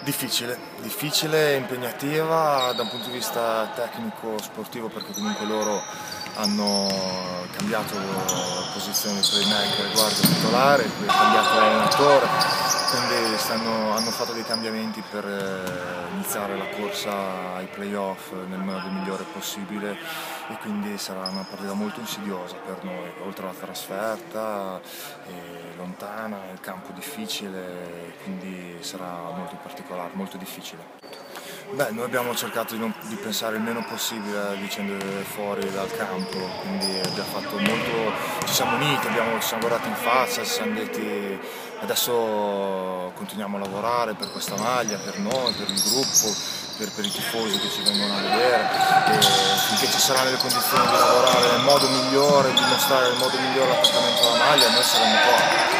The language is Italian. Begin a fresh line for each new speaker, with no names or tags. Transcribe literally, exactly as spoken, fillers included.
Difficile, difficile e impegnativa da un punto di vista tecnico sportivo, perché comunque loro hanno cambiato posizione di playmaker riguardo al titolare, hanno cambiato l'allenatore, quindi stanno, hanno fatto dei cambiamenti per eh, iniziare la corsa ai playoff nel modo migliore possibile, e quindi sarà una partita molto insidiosa per noi, oltre alla trasferta, eh, lontana, il campo difficile, quindi sarà molto particolare, molto difficile. Beh, noi abbiamo cercato di, non, di pensare il meno possibile alle vicende fuori dal campo, quindi abbiamo fatto molto, ci siamo uniti, abbiamo, ci siamo guardati in faccia, ci siamo detti adesso continuiamo a lavorare per questa maglia, per noi, per il gruppo, per, per i tifosi che ci vengono a vedere, e finché ci saranno le condizioni di lavorare nel modo migliore, di mostrare nel modo migliore l'attaccamento alla maglia, noi saremo qua.